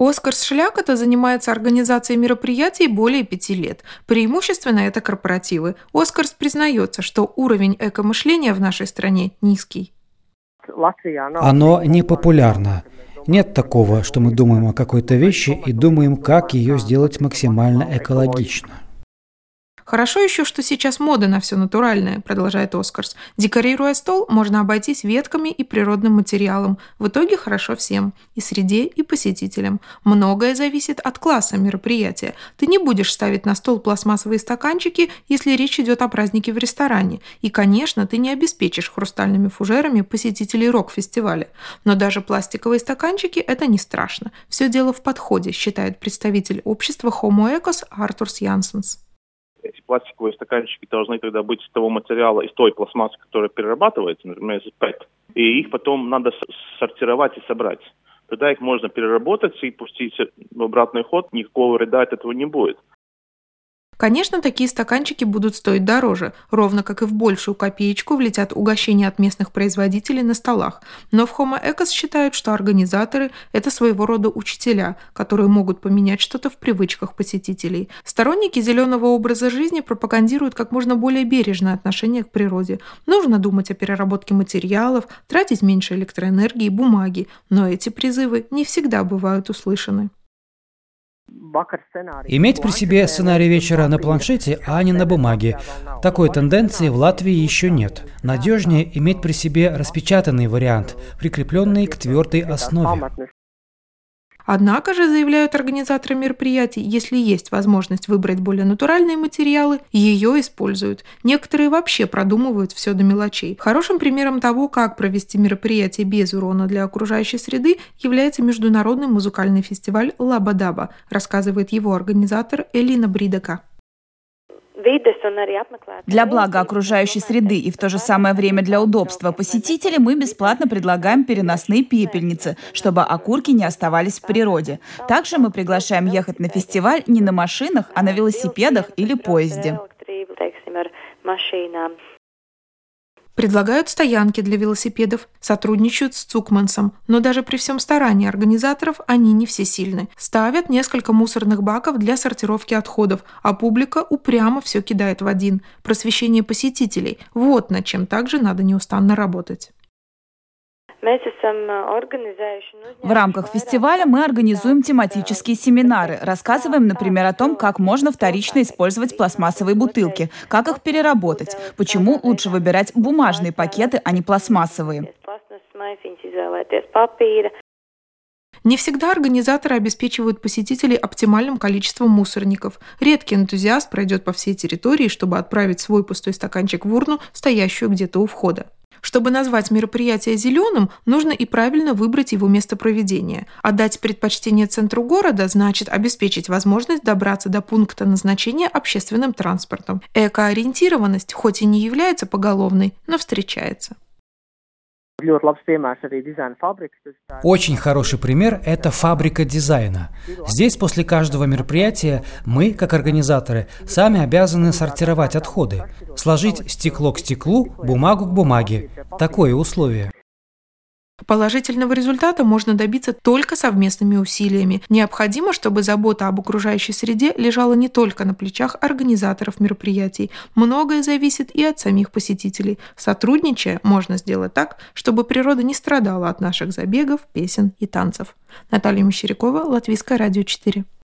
Оскар Шляхта занимается организацией мероприятий более 5 лет. Преимущественно это корпоративы. Оскарс признается, что уровень экомышления в нашей стране низкий. Оно не популярно. Нет такого, что мы думаем о какой-то вещи и думаем, как ее сделать максимально экологично. Хорошо еще, что сейчас мода на все натуральное, продолжает Оскарс. Декорируя стол, можно обойтись ветками и природным материалом. В итоге хорошо всем. И среде, и посетителям. Многое зависит от класса мероприятия. Ты не будешь ставить на стол пластмассовые стаканчики, если речь идет о празднике в ресторане. И, конечно, ты не обеспечишь хрустальными фужерами посетителей рок-фестиваля. Но даже пластиковые стаканчики – это не страшно. Все дело в подходе, считает представитель общества Homo Ecos Артурс Янсенс. Эти пластиковые стаканчики должны тогда быть из того материала, из той пластмассы, которая перерабатывается, например, из ПЭТ. И их потом надо сортировать и собрать. Тогда их можно переработать и пустить в обратный ход, никакого вреда от этого не будет. Конечно, такие стаканчики будут стоить дороже, ровно как и в большую копеечку влетят угощения от местных производителей на столах. Но в Homo Ecos считают, что организаторы – это своего рода учителя, которые могут поменять что-то в привычках посетителей. Сторонники зеленого образа жизни пропагандируют как можно более бережное отношение к природе. Нужно думать о переработке материалов, тратить меньше электроэнергии и бумаги, но эти призывы не всегда бывают услышаны. Иметь при себе сценарий вечера на планшете, а не на бумаге. Такой тенденции в Латвии еще нет. Надежнее иметь при себе распечатанный вариант, прикрепленный к твердой основе. Однако же, заявляют организаторы мероприятий, если есть возможность выбрать более натуральные материалы, ее используют. Некоторые вообще продумывают все до мелочей. Хорошим примером того, как провести мероприятие без урона для окружающей среды, является международный музыкальный фестиваль «Лаба-даба», рассказывает его организатор Элина Бридека. Для блага окружающей среды и в то же самое время для удобства посетителей мы бесплатно предлагаем переносные пепельницы, чтобы окурки не оставались в природе. Также мы приглашаем ехать на фестиваль не на машинах, а на велосипедах или поезде. Предлагают стоянки для велосипедов, сотрудничают с Цукмансом, но даже при всем старании организаторов они не всесильны. Ставят несколько мусорных баков для сортировки отходов, а публика упрямо все кидает в один. Просвещение посетителей – вот над чем также надо неустанно работать. В рамках фестиваля мы организуем тематические семинары. Рассказываем, например, о том, как можно вторично использовать пластмассовые бутылки, как их переработать, почему лучше выбирать бумажные пакеты, а не пластмассовые. Не всегда организаторы обеспечивают посетителей оптимальным количеством мусорников. Редкий энтузиаст пройдет по всей территории, чтобы отправить свой пустой стаканчик в урну, стоящую где-то у входа. Чтобы назвать мероприятие зеленым, нужно и правильно выбрать его место проведения. Отдать предпочтение центру города значит обеспечить возможность добраться до пункта назначения общественным транспортом. Экоориентированность хоть и не является поголовной, но встречается. Очень хороший пример – это фабрика дизайна. Здесь после каждого мероприятия мы, как организаторы, сами обязаны сортировать отходы, сложить стекло к стеклу, бумагу к бумаге. Такое условие. Положительного результата можно добиться только совместными усилиями. Необходимо, чтобы забота об окружающей среде лежала не только на плечах организаторов мероприятий. Многое зависит и от самих посетителей. Сотрудничая, можно сделать так, чтобы природа не страдала от наших забегов, песен и танцев. Наталья Мещерякова, Латвийское радио 4.